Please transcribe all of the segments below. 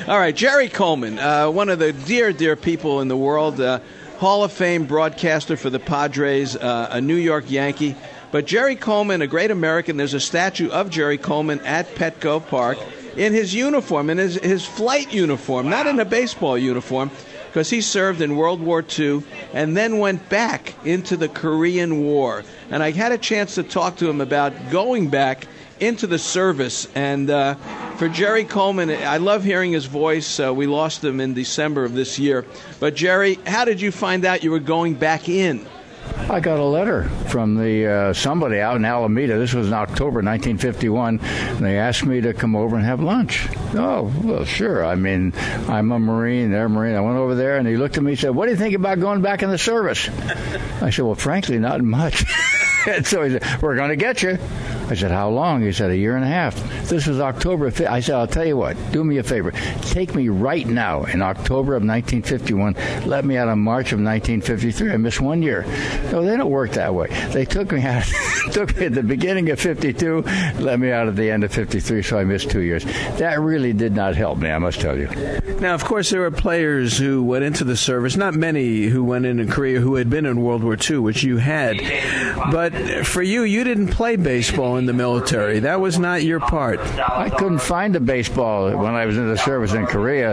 All right, Jerry Coleman, one of the dear people in the world, Hall of Fame broadcaster for the Padres, a New York Yankee. But Jerry Coleman, a great American, there's a statue of Jerry Coleman at Petco Park in his uniform, in his flight uniform, not in a baseball uniform, because he served in World War II and then went back into the Korean War. And I had a chance to talk to him about going back into the service. And for Jerry Coleman, I love hearing his voice. We lost him in December of this year. But Jerry, how did you find out you were going back in? I got a letter from somebody out in Alameda. This was in October 1951. And they asked me to come over and have lunch. Oh, well, sure. I mean, I'm a Marine. They're a Marine. I went over there, and he looked at me and said, "What do you think about going back in the service?" I said, "Well, frankly, not much." And so he said, "We're going to get you." I said, "How long?" He said, "1.5 years." This was October 5th. I said, "I'll tell you what. Do me a favor. Take me right now in October of 1951. Let me out in March of 1953. I missed 1 year." No, they don't work that way. They took me out, took me at the beginning of 52, let me out at the end of 53, so I missed 2 years. That really did not help me, I must tell you. Now, of course, there were players who went into the service, not many who went in Korea who had been in World War II, which you had. But for you, you didn't play baseball in the military. That was not your part. I couldn't find a baseball when I was in the service in Korea.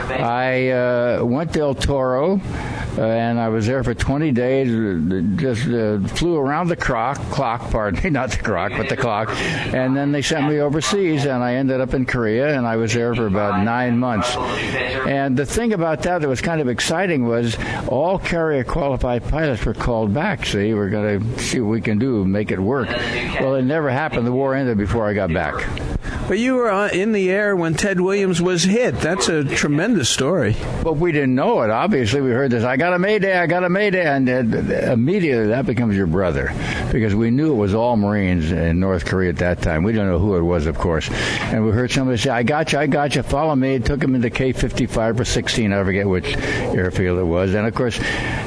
I went to El Toro, and I was there for 20 days, just flew around the clock, pardon me, not the clock, but the clock, and then they sent me overseas, and I ended up in Korea, and I was there for about 9 months. And the thing about that was kind of exciting was all carrier-qualified pilots were called back. See, we're going to see what we can do, make it work. Well, it never happened. The war ended before I got back. But you were in the air when Ted Williams was hit. That's a tremendous story. But we didn't know it. Obviously, we heard this, I got a Mayday, and immediately that becomes your brother, because we knew it was all Marines in North Korea at that time. We didn't know who it was, of course. And we heard somebody say, I got you, follow me. Took him into K-55 or 16, I forget which airfield it was. And, of course,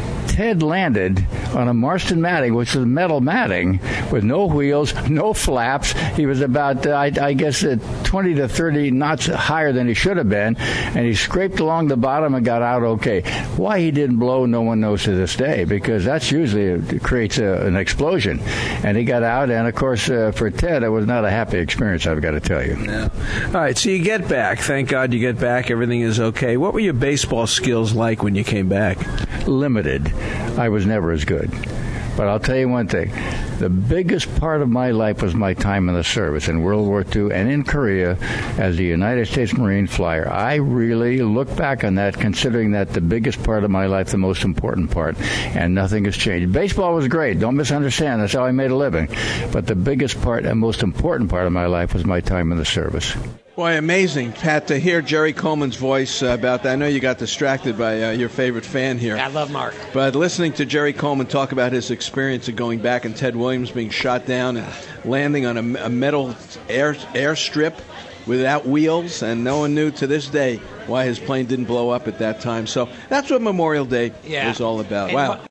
Ted landed on a Marston matting, which was metal matting, with no wheels, no flaps. He was about, I guess, 20 to 30 knots higher than he should have been, and he scraped along the bottom and got out okay. Why he didn't blow, no one knows to this day, because that's usually it creates an explosion. And he got out, and, of course, for Ted, it was not a happy experience, I've got to tell you. No. All right, so you get back. Thank God you get back. Everything is okay. What were your baseball skills like when you came back? Limited. I was never as good. But I'll tell you one thing. The biggest part of my life was my time in the service in World War II and in Korea as a United States Marine flyer. I really look back on that, considering that the biggest part of my life, the most important part, and nothing has changed. Baseball was great. Don't misunderstand. That's how I made a living. But the biggest part and most important part of my life was my time in the service. Boy, amazing, Pat, to hear Jerry Coleman's voice about that. I know you got distracted by your favorite fan here. I love Mark. But listening to Jerry Coleman talk about his experience of going back and Ted Williams being shot down and landing on a metal airstrip without wheels, and no one knew to this day why his plane didn't blow up at that time. So that's what Memorial Day is all about. Wow.